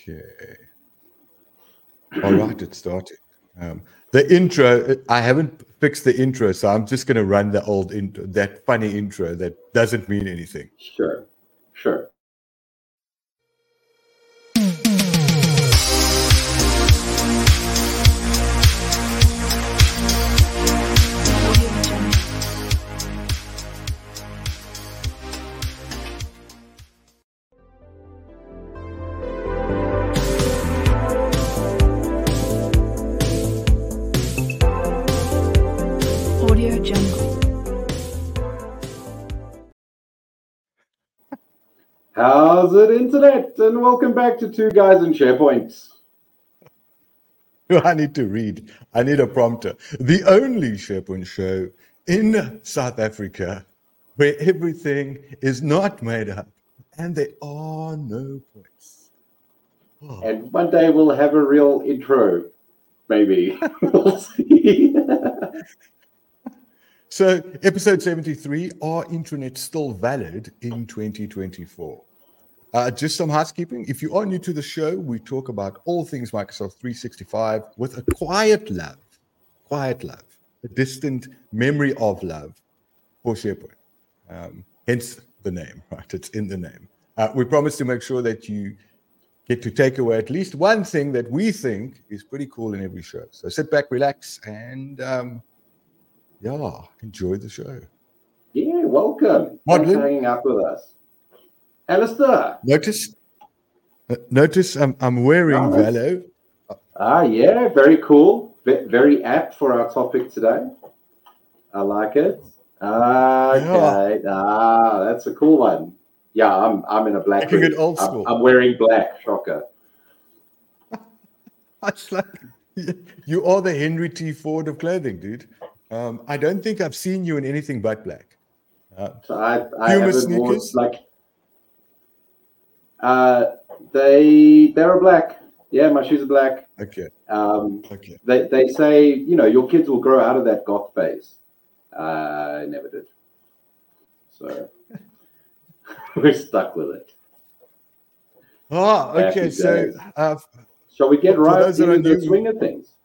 Okay. All right, it's starting. The intro, I haven't fixed the intro, so I'm just going to run the old intro, that funny intro that doesn't mean anything. Sure. Audio Jungle. How's it, internet? And welcome back to Two Guys in SharePoint. I need to read. I need a prompter. The only SharePoint show in South Africa where everything is not made up and there are no points. Oh. And one day we'll have a real intro, maybe. We'll see. So, episode 73, are intranets still valid in 2024? Just some housekeeping. If you are new to the show, we talk about all things Microsoft 365 with a quiet love, a distant memory of love for SharePoint. Hence the name, right? It's in the name. We promise to make sure that you get to take away at least one thing that we think is pretty cool in every show. So sit back, relax, and enjoy the show. Yeah, welcome. Thanks for hanging out with us. Alistair. Notice I'm wearing Velo. Yeah, very cool. Very apt for our topic today. I like it. Okay. That's a cool one. Yeah, I'm in a black. It old school. I'm wearing black. Shocker. It's like you are the Henry T. Ford of clothing, dude. I don't think I've seen you in anything but black. So I Puma haven't sneakers? worn, they're black. Yeah, my shoes are black. Okay. Okay. They say, your kids will grow out of that goth phase. I never did. So we're stuck with it. Oh, okay. So shall we get right into the swing of things?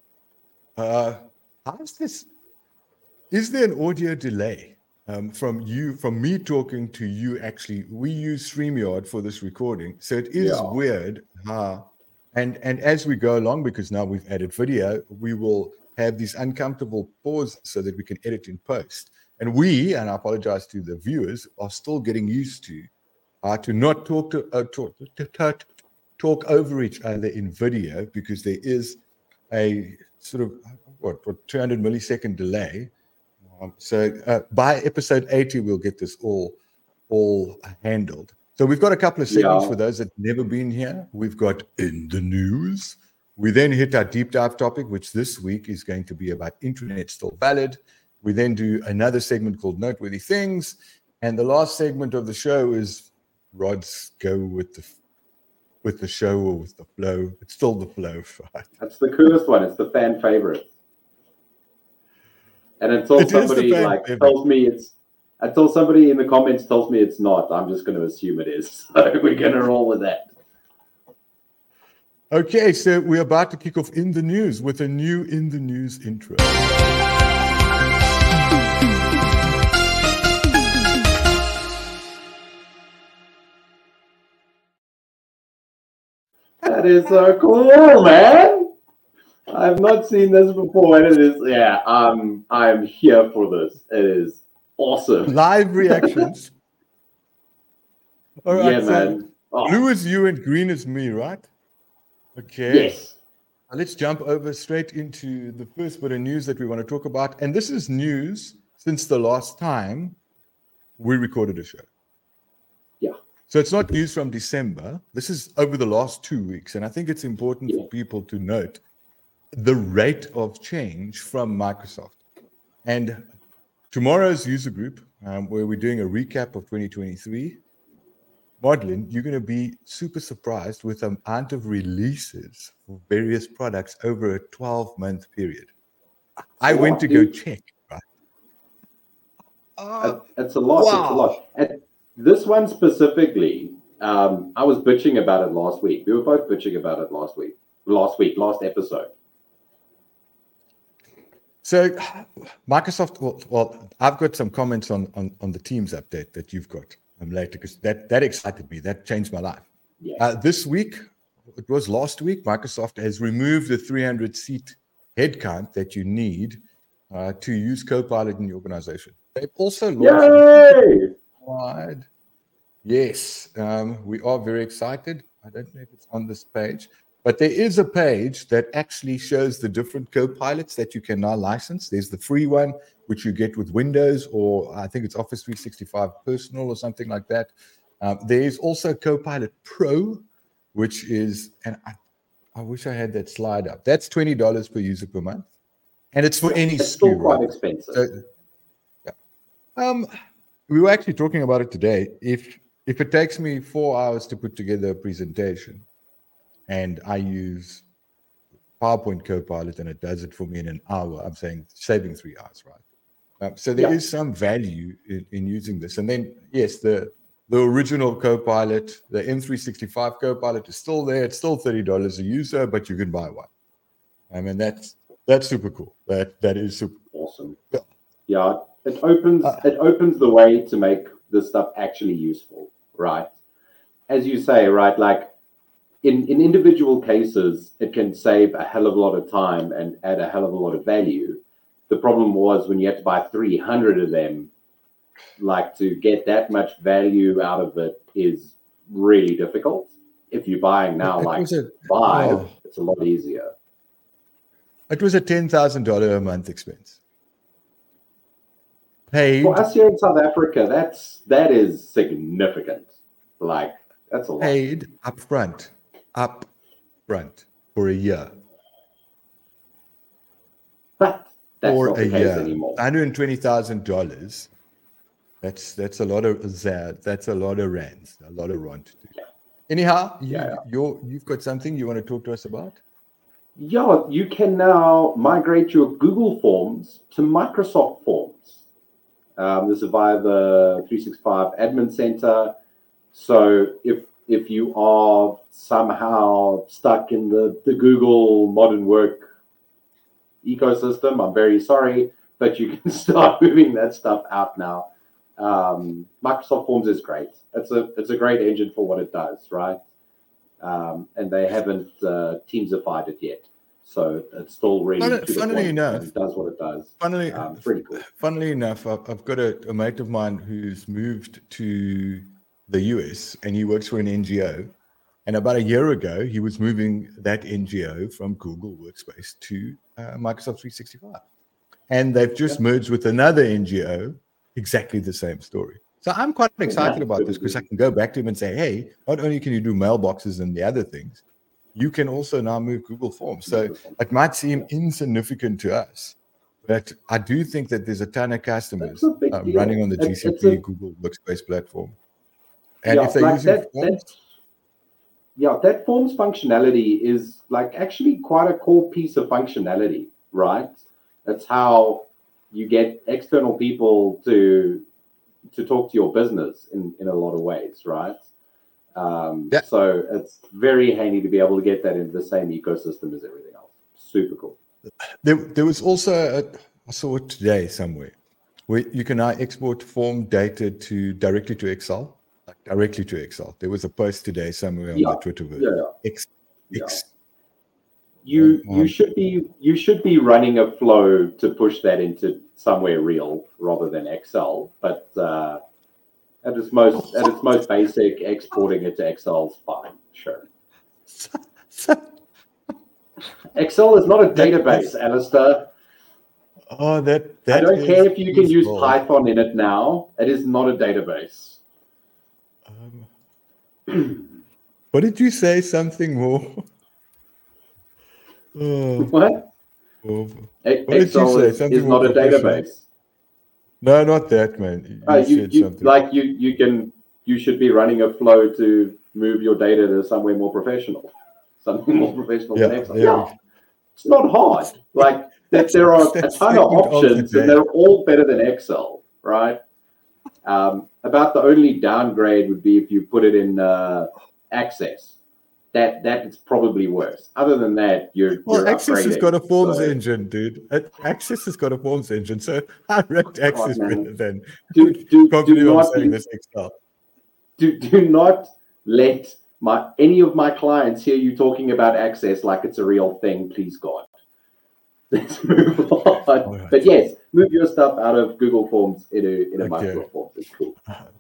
How's this? Is there an audio delay from me talking to you? Actually, we use StreamYard for this recording, so it is weird. And as we go along, because now we've added video, we will have these uncomfortable pauses so that we can edit in post. And I apologize to the viewers, are still getting used to not talk over each other in video, because there is a sort of 200 millisecond delay. So by episode 80, we'll get this all handled. So we've got a couple of segments for those that have never been here. We've got In the News. We then hit our deep dive topic, which this week is going to be about intranet still valid. We then do another segment called Noteworthy Things. And the last segment of the show is Rod's go with the show or with the flow. It's still the flow, right? That's the coolest one. It's the fan favorite. And until somebody somebody in the comments tells me it's not, I'm just going to assume it is. So we're going to roll with that. Okay, so we're about to kick off In the News with a new In the News intro. That is so cool, man. I've not seen this before, and it is, I'm here for this. It is awesome. Live reactions. All right, yeah, man. Blue is you and green is me, right? Okay. Yes. Now let's jump over straight into the first bit of news that we want to talk about. And this is news since the last time we recorded a show. Yeah. So it's not news from December. This is over the last 2 weeks. And I think it's important for people to note the rate of change from Microsoft. And tomorrow's user group, where we're doing a recap of 2023, Madeline, you're going to be super surprised with the amount of releases for various products over a 12-month period. I went to go check. Right? It's a lot. Wow. It's a lot. And this one specifically, I was bitching about it last week. We were both bitching about it last episode. So Microsoft, well, I've got some comments on the Teams update that you've got later, because that excited me. That changed my life. Yeah. This week, it was last week, Microsoft has removed the 300-seat headcount that you need to use Copilot in your organization. They've also launched. Yay! Yes, we are very excited. I don't know if it's on this page, but there is a page that actually shows the different Copilots that you can now license. There's the free one, which you get with Windows, or I think it's Office 365 Personal or something like that. There is also Copilot Pro, which is, and I wish I had that slide up. That's $20 per user per month, and it's for any It's SKU. still quite expensive. So, yeah. We were actually talking about it today. If it takes me 4 hours to put together a presentation, and I use PowerPoint Copilot and it does it for me in an hour, I'm saying saving 3 hours, right? So there is some value in using this. And then, yes, the original Copilot, the M365 Copilot is still there. It's still $30 a user, but you can buy one. I mean, that's super cool. That is super awesome. Yeah. Yeah, it opens the way to make this stuff actually useful, right? As you say, right, like in individual cases, it can save a hell of a lot of time and add a hell of a lot of value. The problem was when you had to buy 300 of them, like to get that much value out of it is really difficult. If you're buying now five, it's a lot easier. It was a $10,000 a month expense. Paid for us here in South Africa, that is significant. Like that's a lot. Paid upfront for a year. But that's for not the a case year. anymore. $120,000. That's a lot of ZAD. That's a lot of rands. A lot of rand. Yeah. Anyhow, you've got something you want to talk to us about? Yeah, you can now migrate your Google Forms to Microsoft Forms. This is via the 365 Admin Center. So if you are somehow stuck in the Google modern work ecosystem, I'm very sorry, but you can start moving that stuff out now. Microsoft Forms is great. It's a great engine for what it does, right? And they haven't Teamsified it yet. So it's still really funnily enough, it does what it does. It's pretty cool. Funnily enough, I've got a mate of mine who's moved to the US and he works for an NGO. And about a year ago, he was moving that NGO from Google Workspace to Microsoft 365. And they've just merged with another NGO, exactly the same story. So I'm quite excited about this because I can go back to him and say, hey, not only can you do mailboxes and the other things, you can also now move Google Forms. So it might seem insignificant to us, but I do think that there's a ton of customers running on the GCP Google Workspace platform. And if they're using Forms... that Forms functionality is like actually quite a core piece of functionality, right? That's how you get external people to talk to your business in a lot of ways, right? So it's very handy to be able to get that into the same ecosystem as everything else. Super cool. There was also, I saw it today somewhere, where you can now export form data directly to Excel. Directly to Excel. There was a post today somewhere on the Twitterverse. You should be running a flow to push that into somewhere real rather than Excel. But at its most basic, exporting it to Excel is fine. Sure. Excel is not a database, Alistair. Oh, that I don't care if you can use Python in it now. It is not a database. What did you say? Something more? What? Excel is not a database. No, not that, man. You should be running a flow to move your data to somewhere more professional. Something more professional than Excel. Yeah. It's not hard. Like there are a ton of options and they're all better than Excel, right? About the only downgrade would be if you put it in Access. That is probably worse. Other than that, you're Access has upgrading. got a forms engine, dude. Access has got a forms engine, so I rate Access better than company I'm saying this Excel. Do not let any of my clients hear you talking about Access like it's a real thing. Please, God. Let's move on. Right. But yes, move your stuff out of Google Forms into Microsoft Forms. It's cool.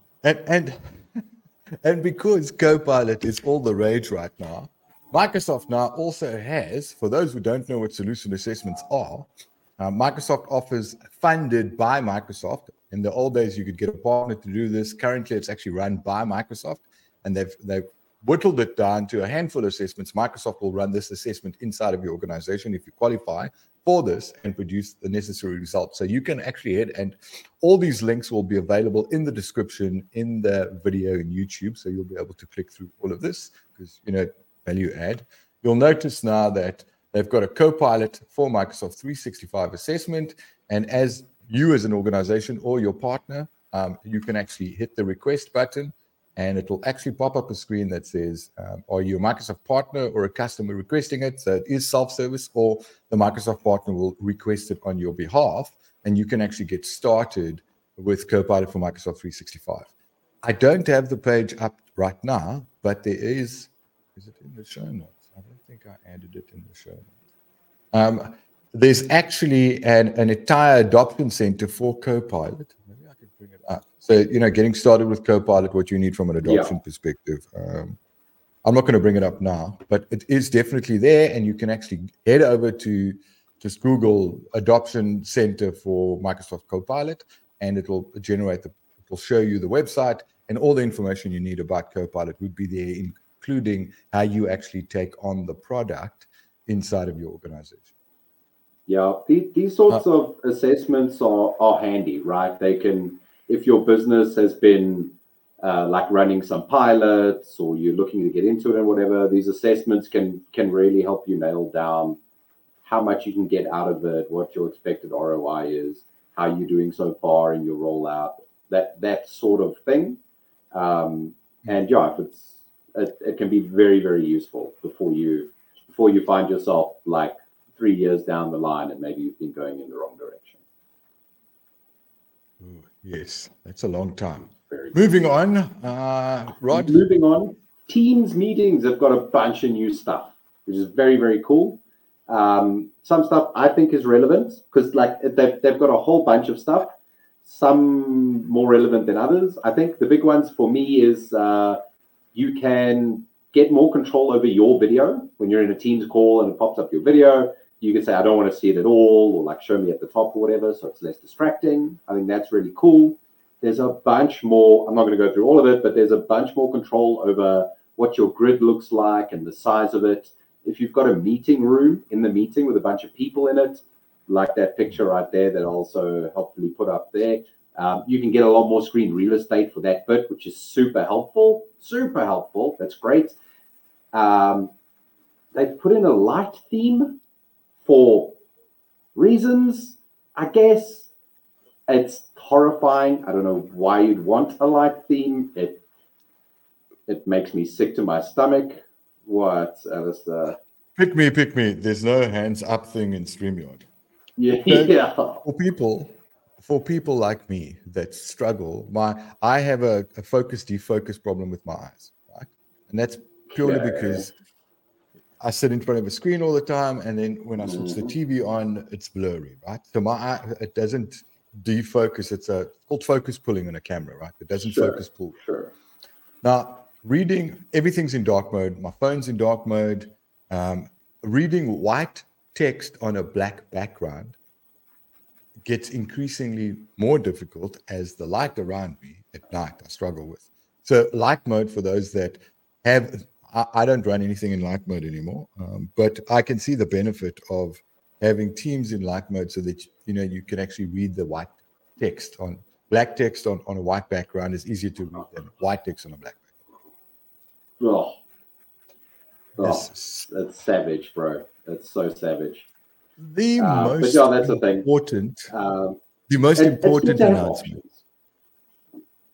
And because Copilot is all the rage right now, Microsoft now also has, for those who don't know what solution assessments are, Microsoft offers funded by Microsoft. In the old days, you could get a partner to do this. Currently, it's actually run by Microsoft, and they've whittled it down to a handful of assessments. Microsoft will run this assessment inside of your organization if you qualify for this and produce the necessary results. So you can actually head, and all these links will be available in the description in the video in YouTube. So you'll be able to click through all of this because, value add. You'll notice now that they've got a Copilot for Microsoft 365 assessment. And as you as an organization or your partner, you can actually hit the request button, and it will actually pop up a screen that says, are you a Microsoft partner or a customer requesting it? So it is self-service, or the Microsoft partner will request it on your behalf, and you can actually get started with Copilot for Microsoft 365. I don't have the page up right now, but there is it in the show notes? I don't think I added it in the show notes. There's actually an entire adoption center for Copilot. Maybe I can bring it up. So, getting started with Copilot, what you need from an adoption perspective. I'm not going to bring it up now, but it is definitely there, and you can actually head over to just Google Adoption Center for Microsoft Copilot, and it will show you the website, and all the information you need about Copilot would be there, including how you actually take on the product inside of your organization. Yeah, these sorts of assessments are handy, right? They can, if your business has been like running some pilots, or you're looking to get into it and whatever, these assessments can really help you nail down how much you can get out of it, what your expected ROI is, how you're doing so far in your rollout, that sort of thing. And yeah, it can be very, very useful before you find yourself like 3 years down the line and maybe you've been going in the wrong direction. Ooh, yes, that's a long time. Moving on, Rod. Moving on, Teams meetings have got a bunch of new stuff, which is very, very cool. Some stuff I think is relevant because like they've got a whole bunch of stuff, some more relevant than others. I think the big ones for me is you can get more control over your video when you're in a Teams call and it pops up your video. You can say, I don't want to see it at all, or like show me at the top or whatever, so it's less distracting. I think that's really cool. There's a bunch more, I'm not going to go through all of it, but there's a bunch more control over what your grid looks like and the size of it. If you've got a meeting room in the meeting with a bunch of people in it, like that picture right there that also helpfully put up there, you can get a lot more screen real estate for that bit, which is super helpful. Super helpful. That's great. They've put in a light theme for reasons, I guess. It's horrifying. I don't know why you'd want a light theme. It makes me sick to my stomach. What, Alistair? Pick me. There's no hands up thing in StreamYard. Yeah. For people like me that struggle, I have a focus defocus problem with my eyes, right? And that's purely because I sit in front of a screen all the time, and then when I switch the TV on, it's blurry, right? So my eye, it doesn't defocus. It's called focus pulling on a camera, right? It doesn't focus pull. Sure. Now, reading, everything's in dark mode. My phone's in dark mode. Reading white text on a black background gets increasingly more difficult as the light around me at night I struggle with. So light mode, for those that have, I don't run anything in light mode anymore, but I can see the benefit of having Teams in light mode so that you can actually read the white text on black text on a white background is easier to read than white text on a black background. That's savage, bro. That's so savage. The most that's the thing. important announcement.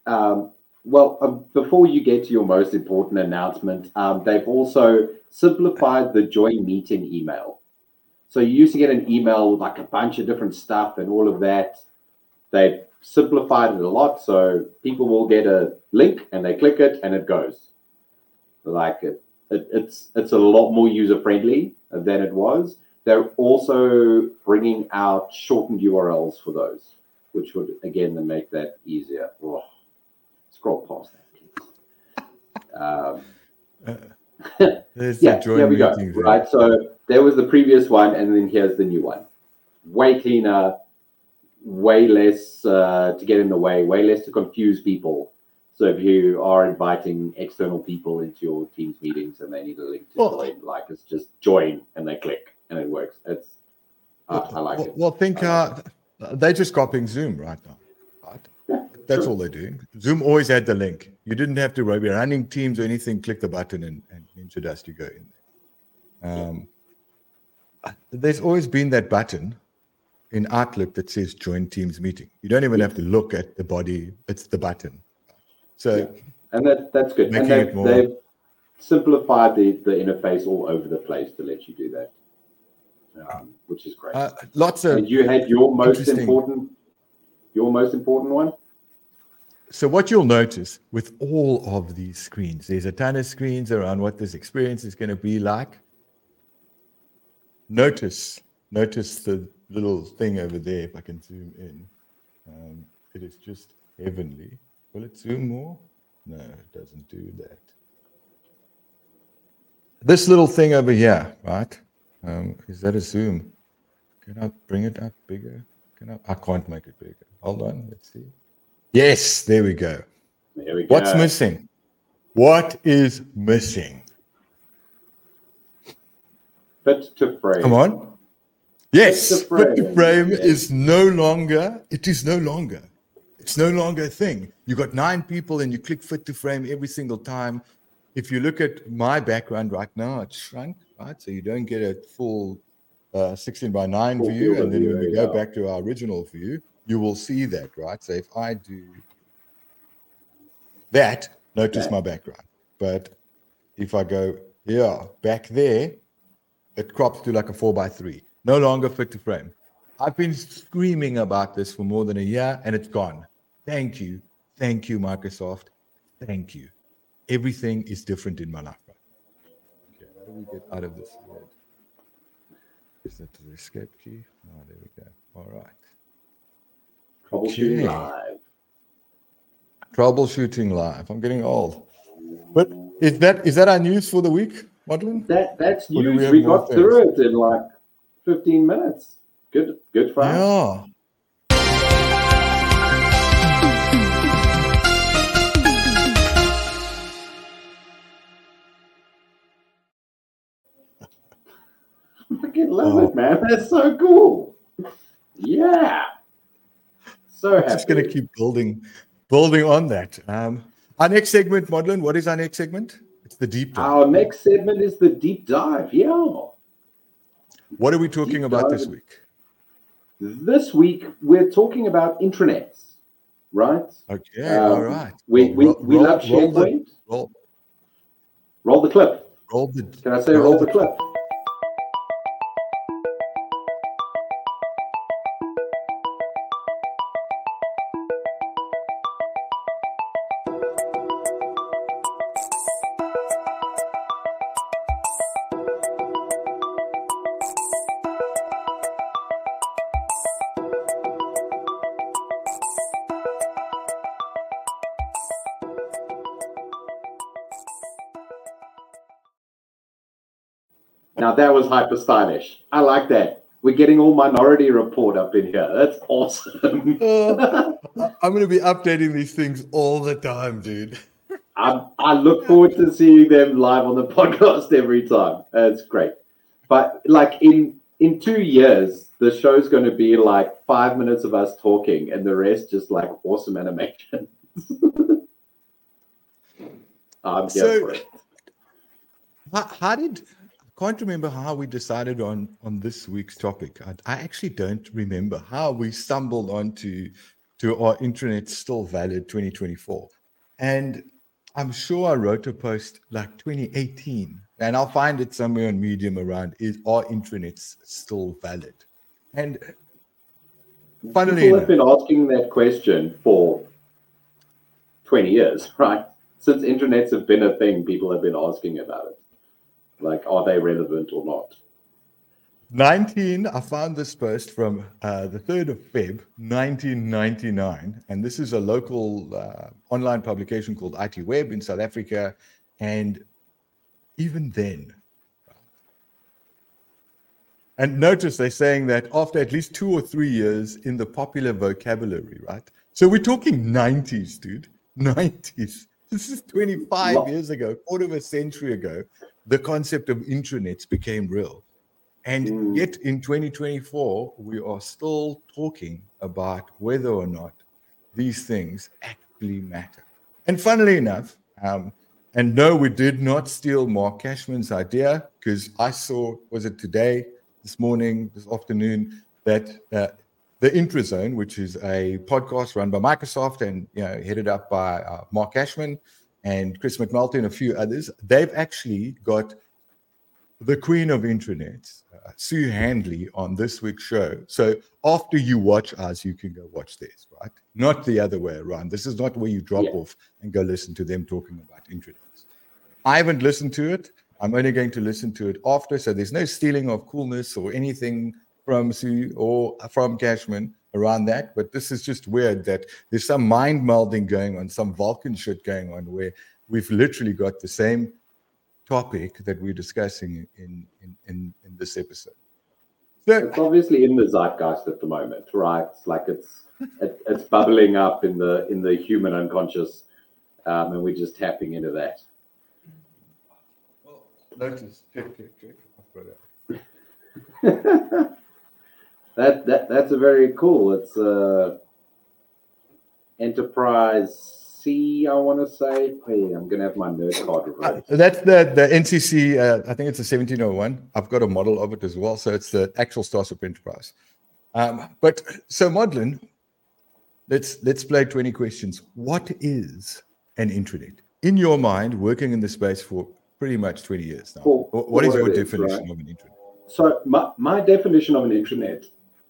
Before you get to your most important announcement, they've also simplified the join meeting email. So you used to get an email with like a bunch of different stuff and all of that. They've simplified it a lot, so people will get a link and they click it and it goes. Like it's a lot more user friendly than it was. They're also bringing out shortened URLs for those, which would again make that easier. Oh, scroll past that, please. Yeah, here we go. Right, so there was the previous one, and then here's the new one. Way cleaner, way less to get in the way less to confuse people. So if you are inviting external people into your Teams meetings and they need a link to join, like it's just join and they click and it works. It's I like it. Well, think they're just copying Zoom right now. Right? Yeah, that's all they're doing. Zoom always had the link. You didn't have to be running Teams or anything. Click the button and into Dust you go in there. There's always been that button in Outlook that says join Teams meeting. You don't even have to look at the body. It's the button. So, and that's good. And they've simplified the interface all over the place to let you do that, which is great. Lots of. And you had your most important one. So what you'll notice with all of these screens, there's a ton of screens around what this experience is going to be like. Notice the little thing over there. If I can zoom in, it is just heavenly. Will it zoom more? No, it doesn't do that. This little thing over here, right? Is that a zoom? Can I bring it up bigger? I can't make it bigger. Hold on, let's see. Yes, there we go. There we go. What's missing? What is missing? Fit to frame. Come on. Yes, fit to frame is no longer. It's no longer a thing. You got 9 people and you click fit to frame every single time. If you look at my background right now, it's shrunk, right? So you don't get a full 16:9 view. And then when we go back to our original view, you will see that, right? So if I do that, notice my background. But if I go back there, it crops to like a 4:3. No longer fit to frame. I've been screaming about this for more than a year and it's gone. Thank you, Microsoft. Thank you. Everything is different in my life. Okay, how do we get out of this? Is that the escape key? Oh, there we go. All right. Troubleshooting live. Troubleshooting live. I'm getting old. But is that our news for the week, Modlin? That's news. We got through it in like 15 minutes. Good for us. Yeah. I fucking love it, man. That's so cool. Yeah. So happy. Just going to keep building on that. Our next segment, Modlin, what is our next segment? It's the deep dive. Our next segment is the deep dive. Yeah. What are we talking about this week? This week, we're talking about intranets, right? Okay, all right. We love SharePoint. Roll the clip. Can I say roll the clip? Now that was hyper stylish. I like that. We're getting all Minority Report up in here. That's awesome. I'm going to be updating these things all the time, dude. I look forward to seeing them live on the podcast every time. That's great. But like in 2 years, the show's going to be like 5 minutes of us talking and the rest just like awesome animation. I'm here for it. I can't remember how we decided on this week's topic. I actually don't remember how we stumbled onto to Are Intranets Still Valid 2024? And I'm sure I wrote a post like 2018, and I'll find it somewhere on Medium around, Are Intranets Still Valid? And funnily people enough, have been asking that question for 20 years, right? Since intranets have been a thing, people have been asking about it. Like, are they relevant or not? I found this post from the 3rd of Feb, 1999, and this is a local online publication called IT Web in South Africa. And even then, and notice they're saying that after at least 2 or 3 years in the popular vocabulary, right? So we're talking 90s, dude. 90s. This is 25 years ago, quarter of a century ago, the concept of intranets became real. And yet in 2024, we are still talking about whether or not these things actually matter. And funnily enough, and no, we did not steal Mark Cashman's idea, because I saw, was it today, this morning, this afternoon, that the IntraZone, which is a podcast run by Microsoft and headed up by Mark Cashman and Chris McNulty and a few others, they've actually got the queen of intranets, Sue Handley, on this week's show. So after you watch us, you can go watch this, right? Not the other way around. This is not where you drop off and go listen to them talking about intranets. I haven't listened to it. I'm only going to listen to it after. So there's no stealing of coolness or anything from Sue or from Cashman around that. But this is just weird that there's some mind melding going on, some Vulcan shit going on, where we've literally got the same topic that we're discussing in this episode. So, it's obviously in the zeitgeist at the moment, right? It's like it's bubbling up in the human unconscious, and we're just tapping into that. Well, notice, check. I've got it. That's a very cool. It's Enterprise C, I want to say. Hey, I'm going to have my nerd card right. That's the NCC, I think it's a 1701. I've got a model of it as well. So it's the actual Starship Enterprise. But so Modlin, let's play 20 questions. What is an intranet? In your mind, working in this space for pretty much 20 years now, what is your definition of an intranet? So my definition of an intranet,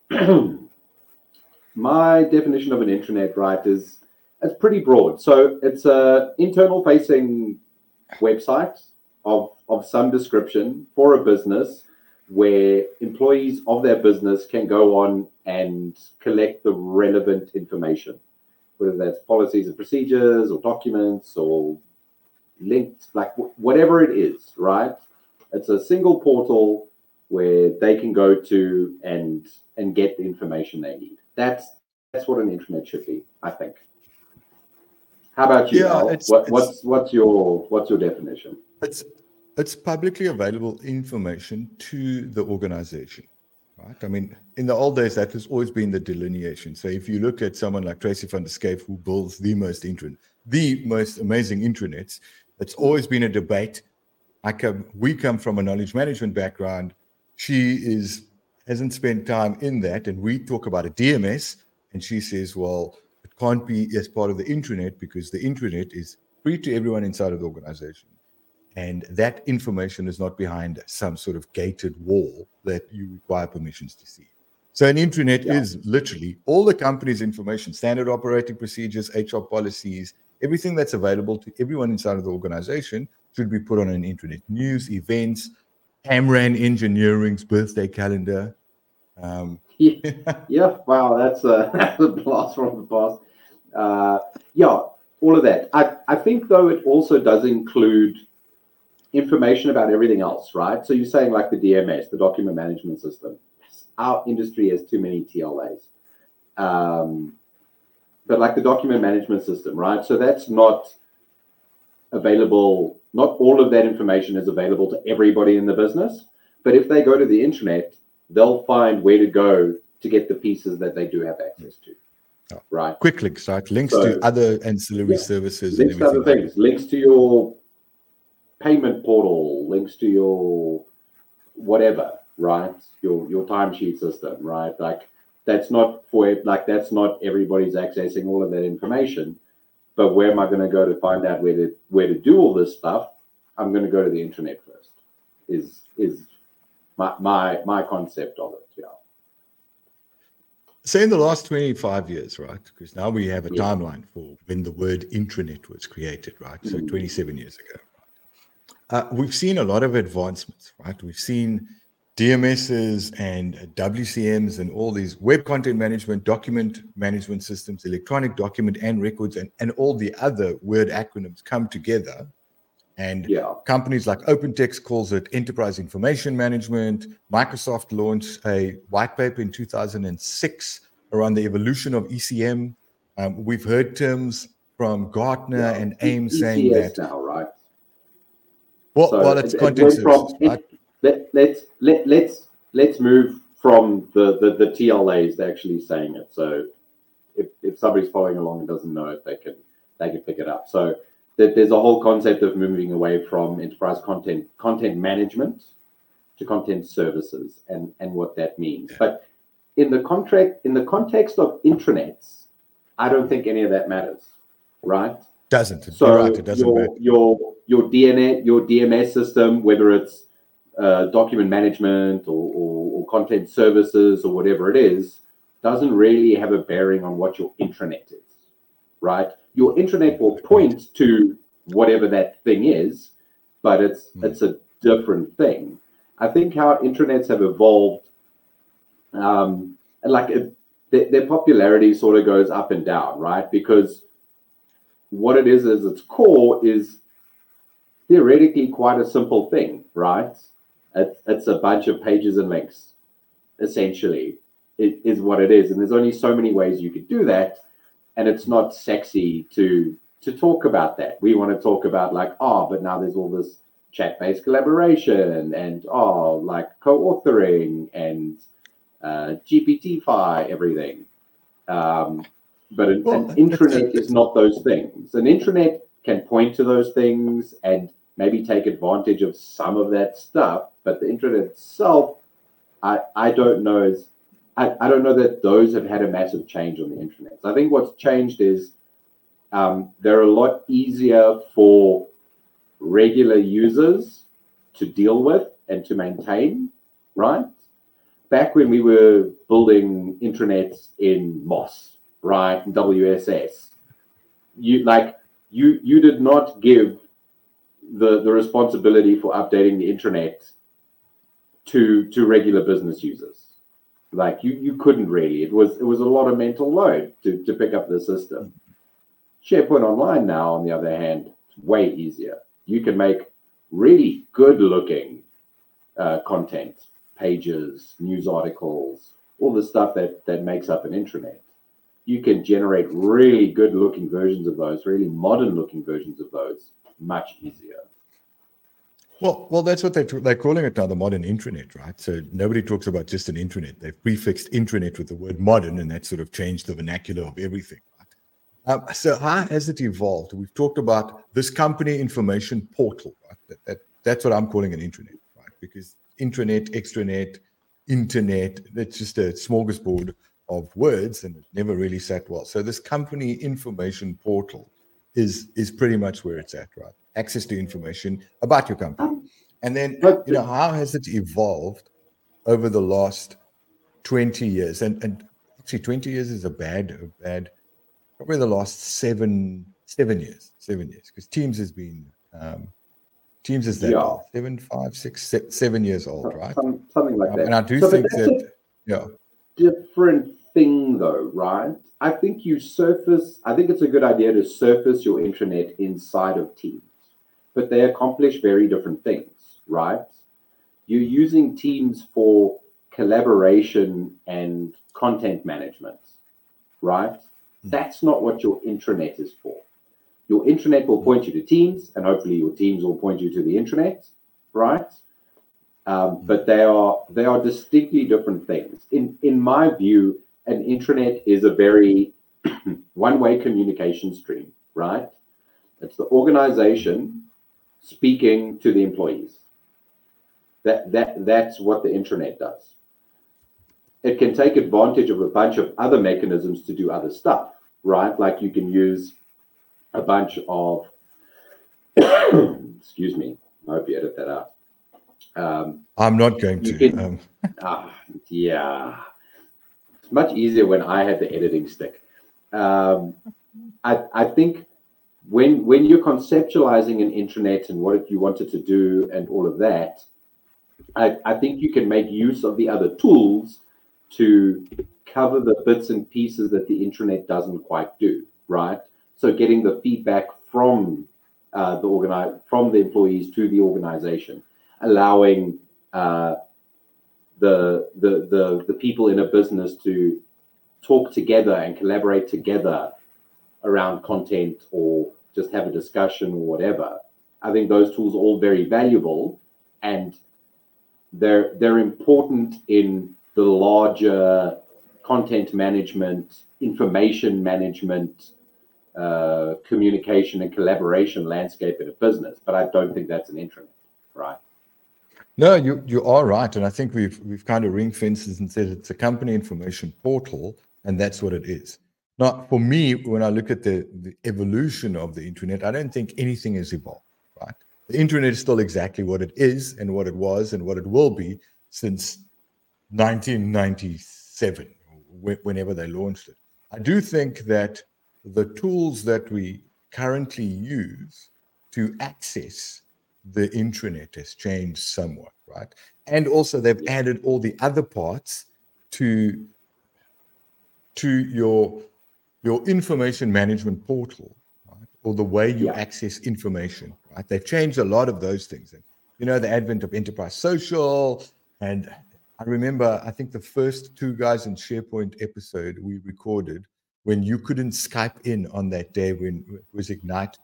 right, is it's pretty broad. So it's a internal facing website of some description for a business where employees of their business can go on and collect the relevant information, whether that's policies and procedures or documents or links, like whatever it is, right? It's a single portal where they can go to and get the information they need. That's what an intranet should be, I think. How about you? Yeah, what's your definition? It's publicly available information to the organization, right? I mean, in the old days, that has always been the delineation. So if you look at someone like Tracy van der Schyff, who builds the most amazing intranets, it's always been a debate. We come from a knowledge management background. She hasn't spent time in that, and we talk about a DMS, and she says, well, it can't be as part of the intranet because the intranet is free to everyone inside of the organization. And that information is not behind some sort of gated wall that you require permissions to see. So an intranet is literally all the company's information, standard operating procedures, HR policies, everything that's available to everyone inside of the organization should be put on an intranet. News, events, Amran Engineering's birthday calendar. Wow, that's a blast from the past. All of that. I think, though, it also does include information about everything else, right? So you're saying like the DMS, the document management system. Our industry has too many TLAs. But like the document management system, right? So that's not available. Not all of that information is available to everybody in the business. But if they go to the internet, they'll find where to go to get the pieces that they do have access to. Right. Quick links, right? Links to other ancillary services. Links to other things. Links to your payment portal, links to your whatever, right? Your timesheet system, right? Like that's not for like that's not everybody's accessing all of that information. But where am I going to go to find out where to do all this stuff? I'm going to go to the internet first. Is my concept of it. Yeah. So in the last 25 years, right? Because now we have a timeline for when the word intranet was created, right? So 27 years ago. We've seen a lot of advancements, right? We've seen DMSs and WCMs and all these web content management, document management systems, electronic document and records, and all the other word acronyms come together. And companies like OpenText calls it enterprise information management. Microsoft launched a white paper in 2006 around the evolution of ECM. We've heard terms from Gartner and AIM saying that now, right? Well, it's content services, right? Let's move from the TLAs to actually saying it. So if somebody's following along and doesn't know it, they can pick it up. So there's a whole concept of moving away from enterprise content management to content services and what that means. But in the context of intranets, I don't think any of that matters, right? Doesn't. So you're right, it doesn't matter. Your DMS system, whether it's document management or content services or whatever it is, doesn't really have a bearing on what your intranet is, right? Your intranet will point to whatever that thing is, but it's a different thing. I think how intranets have evolved, their popularity sort of goes up and down, right? Because what it is its core is theoretically quite a simple thing, right? It's a bunch of pages and links, essentially, it is what it is. And there's only so many ways you could do that. And it's not sexy to talk about that. We want to talk about but now there's all this chat-based collaboration and like co-authoring and GPT-fi everything. But an intranet is not those things. An intranet can point to those things and maybe take advantage of some of that stuff. But the intranet itself, I don't know I don't know that those have had a massive change on the internet. I think what's changed is they're a lot easier for regular users to deal with and to maintain, right? Back when we were building intranets in MOS, right, WSS, you did not give the responsibility for updating the intranet to regular business users. Like you couldn't really. It was a lot of mental load to pick up the system. SharePoint Online now, on the other hand, it's way easier. You can make really good looking content, pages, news articles, all the stuff that makes up an intranet. You can generate really good looking versions of those, really modern looking versions of those, much easier. Well, that's what they're calling it now, the modern intranet, right? So nobody talks about just an intranet. They've prefixed intranet with the word modern, and that sort of changed the vernacular of everything. Right? So how has it evolved? We've talked about this company information portal, right? That's what I'm calling an intranet, right? Because intranet, extranet, internet, that's just a smorgasbord of words, and it never really sat well. So this company information portal is pretty much where it's at, right? Access to information about your company. And then, how has it evolved over the last 20 years? And actually 20 years is a bad, probably the last seven years, because Teams has been, Teams is that old, 7 years old, right? Something like that. And I do think that, different thing though, right? I think it's a good idea to surface your intranet inside of Teams, but they accomplish very different things, right? You're using Teams for collaboration and content management, right? That's not what your intranet is for. Your intranet will point you to Teams, and hopefully your Teams will point you to the intranet, right? But they are distinctly different things. In my view, an intranet is a very one-way communication stream, right? It's the organization speaking to the employees. That's what the intranet does. it can take advantage of a bunch of other mechanisms to do other stuff, right? Like you can use a bunch of, excuse me, I hope you edit that out. I'm not going to. Yeah, it's much easier when I had the editing stick. I think when you're conceptualizing an intranet and what you wanted to do and all of that, I think you can make use of the other tools to cover the bits and pieces that the intranet doesn't quite do, right? So getting the feedback from from the employees to the organization, allowing the people in a business to talk together and collaborate together around content or just have a discussion or whatever. I think those tools are all very valuable, and they're important in the larger content management, information management, communication and collaboration landscape in a business. But I don't think that's an intranet, right? No, you are right, and I think we've kind of ring fences and said it's a company information portal, and that's what it is. Now, for me, when I look at the evolution of the internet, I don't think anything has evolved, right? The internet is still exactly what it is and what it was and what it will be since 1997, whenever they launched it. I do think that the tools that we currently use to access the intranet has changed somewhat, right? And also they've added all the other parts to your information management portal, right? Or the way you access information, right? They've changed a lot of those things. And, you know, the advent of enterprise social, and I remember, I think the first Two Guys in SharePoint episode we recorded when you couldn't Skype in on that day when it was Ignite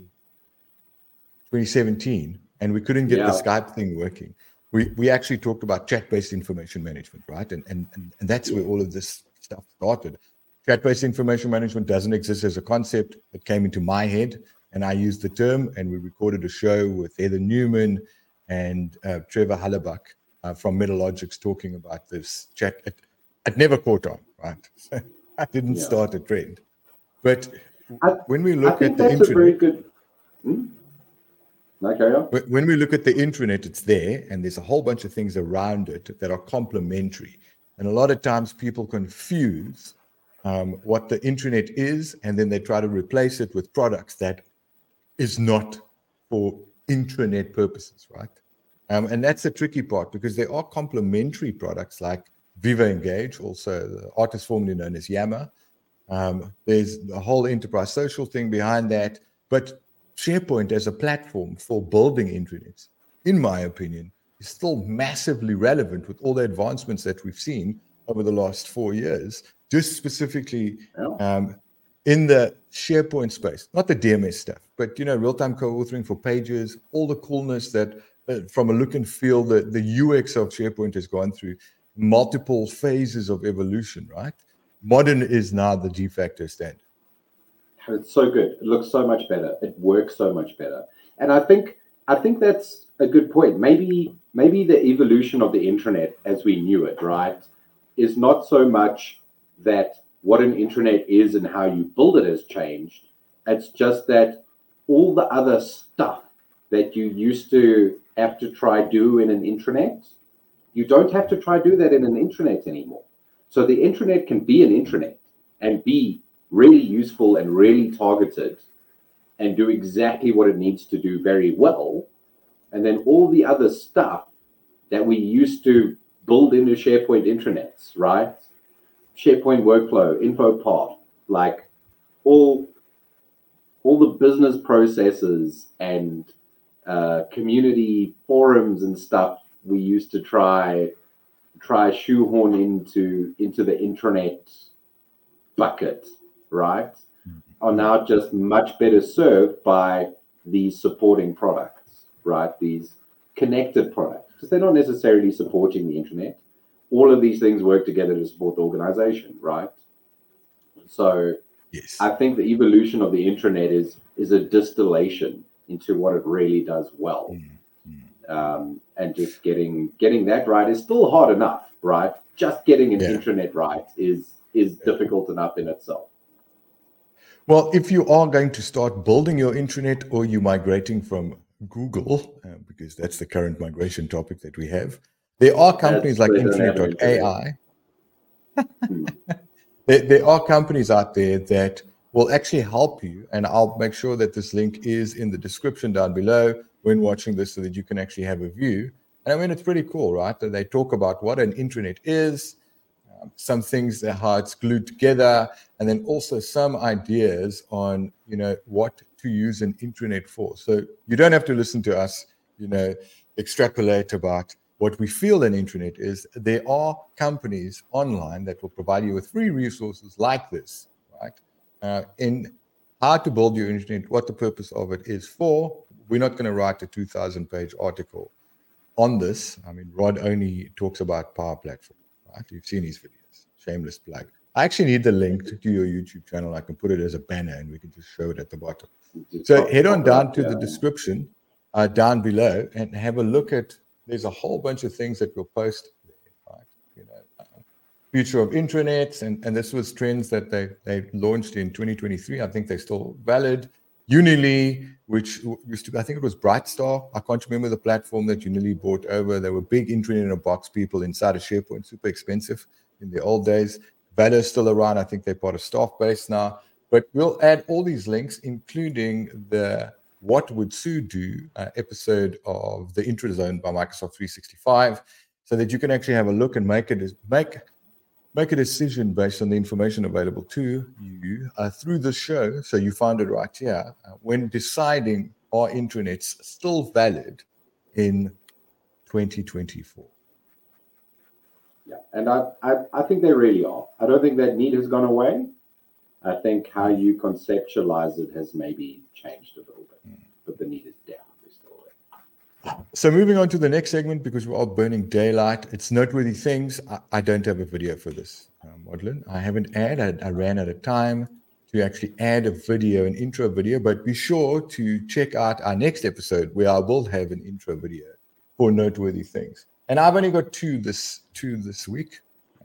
2017, and we couldn't get the Skype thing working. We actually talked about chat-based information management, right? And that's where all of this stuff started. Chat-based information management doesn't exist as a concept. It came into my head, and I used the term, and we recorded a show with Heather Newman and Trevor Hallebuck from Metalogics talking about this chat. It never caught on, right? So I didn't start a trend. But when we look at the internet, very good. Okay, when we look at the intranet, it's there, and there's a whole bunch of things around it that are complementary. And a lot of times people confuse what the intranet is, and then they try to replace it with products that is not for intranet purposes, right? And that's the tricky part, because there are complementary products like Viva Engage, also the artist formerly known as Yammer. There's the whole enterprise social thing behind that. But SharePoint as a platform for building intranets, in my opinion, is still massively relevant with all the advancements that we've seen over the last 4 years, just specifically in the SharePoint space, not the DMS stuff, but, you know, real-time co-authoring for pages, all the coolness that from a look and feel, the UX of SharePoint has gone through multiple phases of evolution, right? Modern is now the de facto standard. It's so good. It looks so much better. It works so much better. And I think that's a good point. Maybe the evolution of the intranet as we knew it, right, is not so much that what an intranet is and how you build it has changed. It's just that all the other stuff that you used to have to try do in an intranet, you don't have to try do that in an intranet anymore. So the intranet can be an intranet and be really useful and really targeted and do exactly what it needs to do very well. And then all the other stuff that we used to build into SharePoint intranets, right? SharePoint workflow, info path, like all the business processes and community forums and stuff we used to try shoehorn into the intranet bucket, right, are now just much better served by these supporting products, right? These connected products, because they're not necessarily supporting the internet. All of these things work together to support the organization, right? So yes. I think the evolution of the intranet is a distillation into what it really does well. And just getting that right is still hard enough, right? just getting an Yeah. intranet right is difficult enough in itself. Well, if you are going to start building your intranet or you're migrating from Google, because that's the current migration topic that we have, there are companies like They don't have an Intranet.ai. There are companies out there that will actually help you, and I'll make sure that this link is in the description down below when watching this so that you can actually have a view. And I mean, it's pretty cool, right? That they talk about what an intranet is, some things that how it's glued together, and then also some ideas on, you know, what to use an intranet for. So you don't have to listen to us, you know, extrapolate about what we feel an intranet is. There are companies online that will provide you with free resources like this, right? In how to build your intranet, what the purpose of it is for. We're not going to write a 2,000-page article on this. I mean, Rod only talks about Power Platform, right? You've seen his videos. Shameless plug. I actually need the link to your YouTube channel. I can put it as a banner and we can just show it at the bottom. So head on down to the description down below and have a look at, there's a whole bunch of things that we'll post there, right? You know, future of intranets, and this was trends that they launched in 2023. I think they're still valid. Unily, which used to be, I think it was Brightstar. I can't remember the platform that Unily bought over. They were big intranet in a box people inside of SharePoint, super expensive in the old days. Valor is still around. I think they're part of Staffbase now. But we'll add all these links, including the What Would Sue Do episode of the IntraZone by Microsoft 365, so that you can actually have a look and make a decision based on the information available to you through the show. So you find it right here when deciding, are intranets still valid in 2024? Yeah, and I think they really are. I don't think that need has gone away. I think how you conceptualize it has maybe changed a little bit, but the need is definitely still there. So moving on to the next segment, because we're all burning daylight, it's noteworthy things. I don't have a video for this, Modlin. I haven't I ran out of time to actually add a video, an intro video, but be sure to check out our next episode where I will have an intro video for noteworthy things. And I've only got two this week.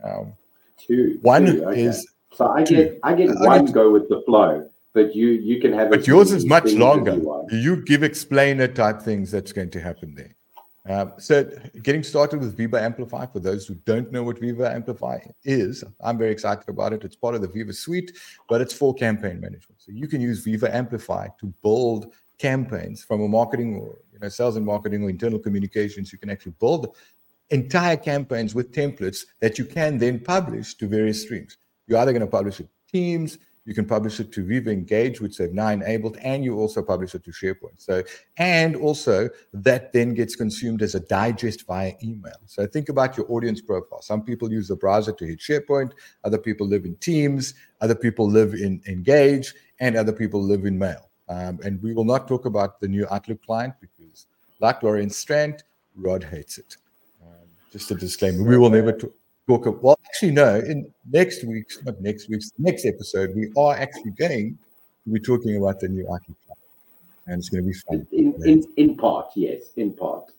One okay. is so I get one go with the flow, but you can have. But yours is much longer. You give explainer type things that's going to happen there. So getting started with Viva Amplify, for those who don't know what Viva Amplify is, I'm very excited about it. It's part of the Viva suite, but it's for campaign management. So you can use Viva Amplify to build campaigns from a marketing or sales and marketing or internal communications. You can actually build entire campaigns with templates that you can then publish to various streams. You're either going to publish it to Teams, you can publish it to Viva Engage, which they've now enabled, and you also publish it to SharePoint. So, and also that then gets consumed as a digest via email. So think about your audience profile. Some people use the browser to hit SharePoint, other people live in Teams, other people live in Engage, and other people live in Mail. And we will not talk about the new Outlook client because, like Lawrence Strand, Rod hates it. Just a disclaimer, we will never talk. Well, actually, no. In next episode, we are actually going to be talking about the new Outlook client, and it's going to be fun. In part, yes, in part.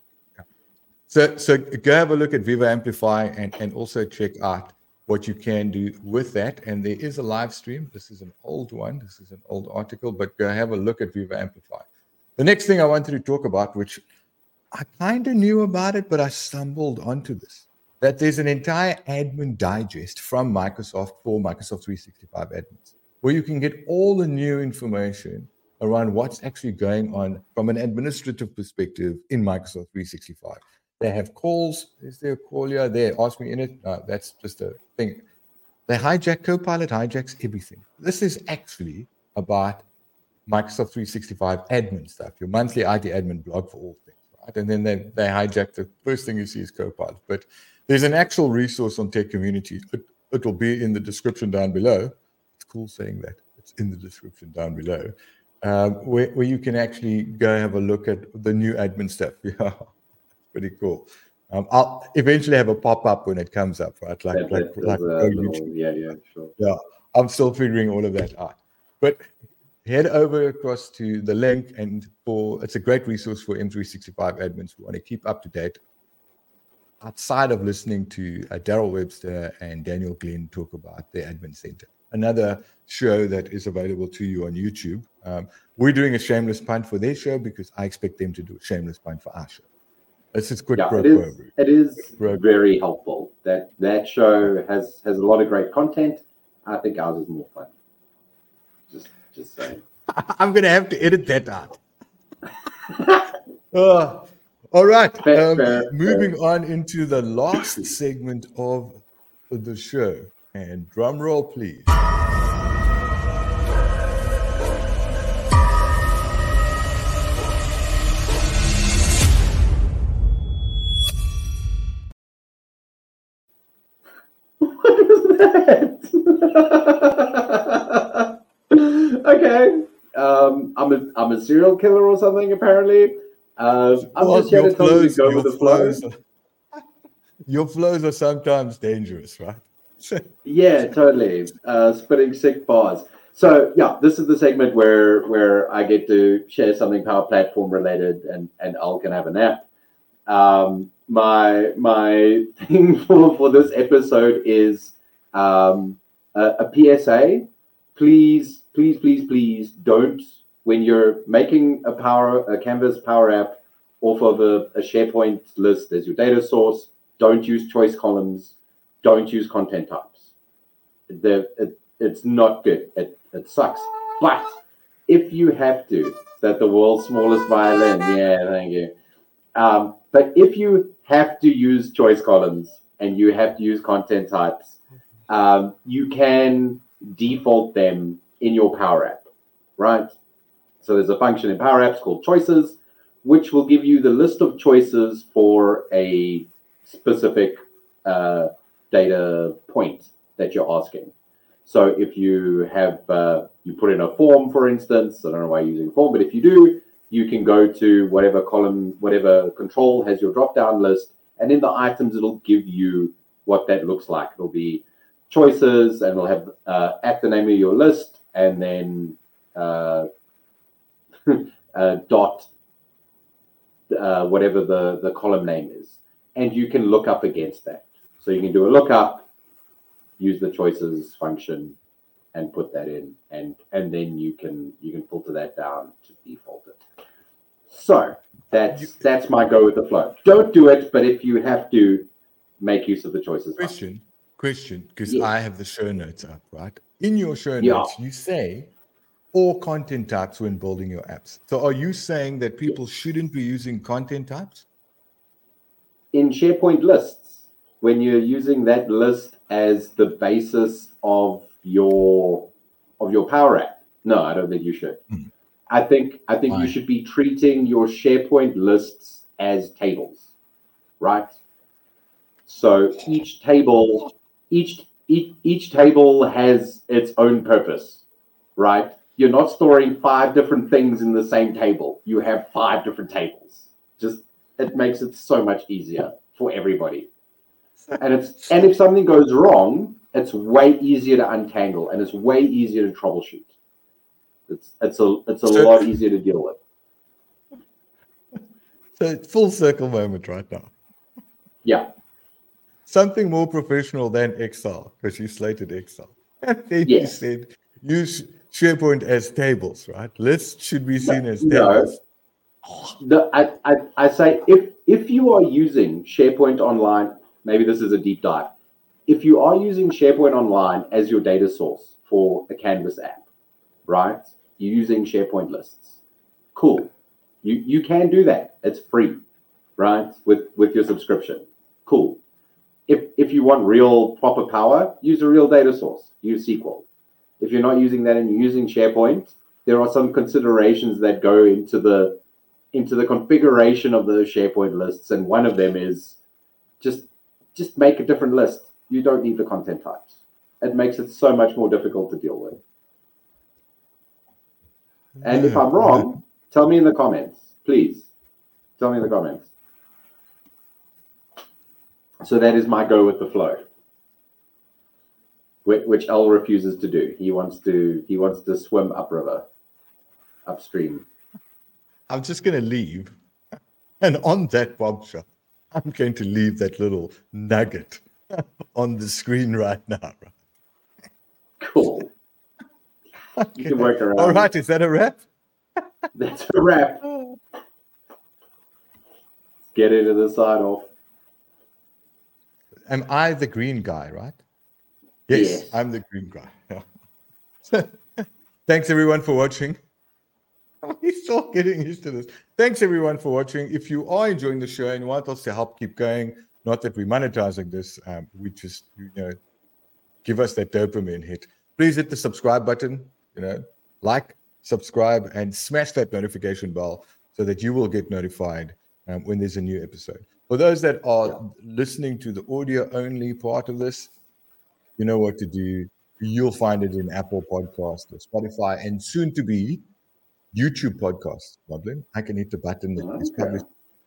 So go have a look at Viva Amplify and also check out what you can do with that. And there is a live stream. This is an old one. This is an old article, but go have a look at Viva Amplify. The next thing I wanted to talk about, which I kind of knew about it, but I stumbled onto this, that there's an entire admin digest from Microsoft for Microsoft 365 admins, where you can get all the new information around what's actually going on from an administrative perspective in Microsoft 365. They have calls. Is there a call here? There, ask me in it. No, that's just a thing. They hijack, Copilot hijacks everything. This is actually about Microsoft 365 admin stuff, your monthly IT admin blog for all things. And then they hijack the first thing you see is Copilot. But there's an actual resource on Tech Community. It will be in the description down below. It's cool saying that. It's in the description down below, where you can actually go have a look at the new admin stuff. Yeah, pretty cool. I'll eventually have a pop-up when it comes up, right? Like YouTube. Yeah, sure. Yeah, I'm still figuring all of that out. But head over across to the link, and it's a great resource for M365 admins who want to keep up to date outside of listening to Daryl Webster and Daniel Glenn talk about the Admin Center. Another show that is available to you on YouTube. We're doing a shameless punt for their show because I expect them to do a shameless punt for our show. It's just quick. Yeah, it is very helpful. That show has a lot of great content. I think ours is more fun. Just saying. I'm gonna have to edit that out. All right. Moving on into the last segment of the show, and drum roll, please. Okay. I'm a serial killer or something, apparently. I'm just here to tell you to go with the flow. Your flows are sometimes dangerous, right? Yeah, totally. Spitting sick bars. So yeah, this is the segment where I get to share something Power Platform related, and Al can have a nap. My thing for this episode is a PSA. Please don't, when you're making a Canvas Power App off of a SharePoint list as your data source, don't use choice columns, don't use content types. It's not good. It sucks. But if you have to, that the world's smallest violin, yeah, thank you. But if you have to use choice columns and you have to use content types, you can default them in your Power App, right? So there's a function in Power Apps called choices, which will give you the list of choices for a specific data point that you're asking. So if you have, you put in a form, for instance, I don't know why you're using a form, but if you do, you can go to whatever column, whatever control has your drop-down list, and in the items, it'll give you what that looks like. It'll be choices, and it'll have at the name of your list, and then dot whatever the column name is. And you can look up against that. So you can do a lookup, use the choices function, and put that in, and then you can filter that down to default it. So that's my go with the flow. Don't do it, but if you have to, make use of the choices function. Question, because I have the show notes up, right? In your show notes, you say all content types when building your apps. So are you saying that people shouldn't be using content types? In SharePoint lists, when you're using that list as the basis of your Power App, no, I don't think you should. I think you should be treating your SharePoint lists as tables, right? So each table has its own purpose, right? You're not storing 5 different things in the same table. You have 5 different tables. It makes it so much easier for everybody. And if something goes wrong, it's way easier to untangle, and it's way easier to troubleshoot. It's a lot easier to deal with. So full circle moment right now. Yeah. Something more professional than Excel, because you slated Excel. And then you said use SharePoint as tables, right? Lists should be seen as tables. I say if you are using SharePoint Online, maybe this is a deep dive. If you are using SharePoint Online as your data source for a Canvas app, right? You're using SharePoint lists. Cool. You can do that. It's free, right? With your subscription. Cool. If you want real proper power, use a real data source. Use SQL. If you're not using that and you're using SharePoint, there are some considerations that go into the configuration of those SharePoint lists, and one of them is just make a different list. You don't need the content types. It makes it so much more difficult to deal with. And if I'm wrong, tell me in the comments, please. Tell me in the comments. So that is my go with the flow, which Al refuses to do. He wants to swim upriver, upstream. I'm just going to leave. And on that bombshell, I'm going to leave that little nugget on the screen right now. Cool. You can work around. All right, is that a wrap? That's a wrap. Get into the sign off. Am I the green guy, right? Yes, Yes. I'm the green guy. Yeah. Thanks everyone for watching. He's still getting used to this. Thanks everyone for watching. If you are enjoying the show and want us to help keep going, not that we're monetizing this, we just, give us that dopamine hit. Please hit the subscribe button, like, subscribe, and smash that notification bell so that you will get notified when there's a new episode. For those that are listening to the audio only part of this, you know what to do. You'll find it in Apple Podcasts or Spotify and soon to be YouTube Podcasts. Modlin, I can hit the button that is published.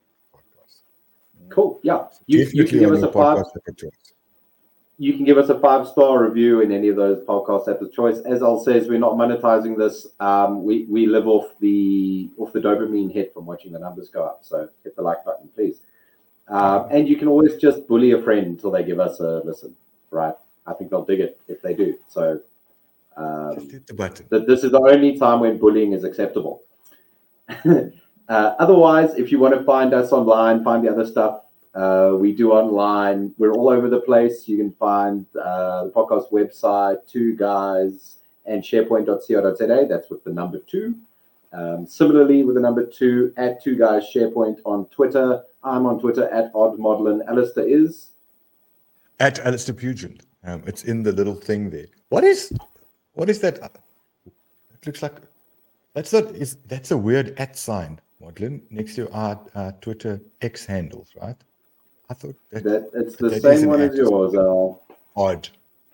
Cool. Yeah. You can give us a podcast of choice. You can give us a 5-star review in any of those podcasts at the choice. As Al says, we're not monetizing this. We live off the dopamine hit from watching the numbers go up. So hit the like button, please. And you can always just bully a friend until they give us a listen, right? I think they'll dig it if they do. So just hit the button. This is the only time when bullying is acceptable. Otherwise, if you want to find us online, find the other stuff we do online. We're all over the place. You can find the podcast website, 2 Guys, and sharepoint.co.za. That's with the number 2. Similarly, with the number 2, at 2 Guys SharePoint on Twitter. I'm on Twitter at OddModlin. Alistair is? At Alistair Pugent. It's in the little thing there. What is that? It looks like that's a weird @ sign, Modlin, next to our Twitter X handles, right? I thought that it's the same one as yours. Odd.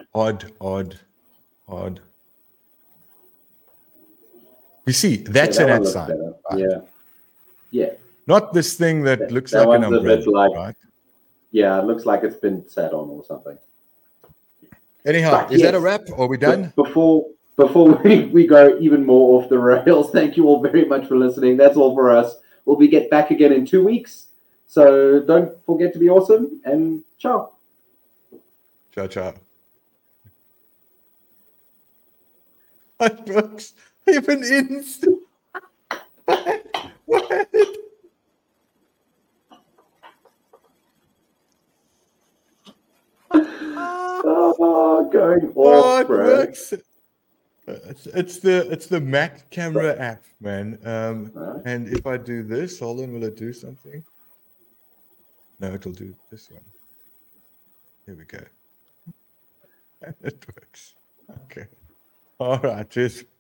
You see, that's an @ sign. Right? Yeah. Not this thing that looks like an umbrella, right? Yeah, it looks like it's been sat on or something. Anyhow, is that a wrap? Are we done? Before we go even more off the rails, thank you all very much for listening. That's all for us. We'll be back again in 2 weeks. So don't forget to be awesome, and ciao. Ciao. That works. Even instant. What? Going off, bro. Works. It's the Mac camera app, man. And if I do this, hold on, will it do something? No, it'll do this one. Here we go. And it works. Okay. All right, cheers.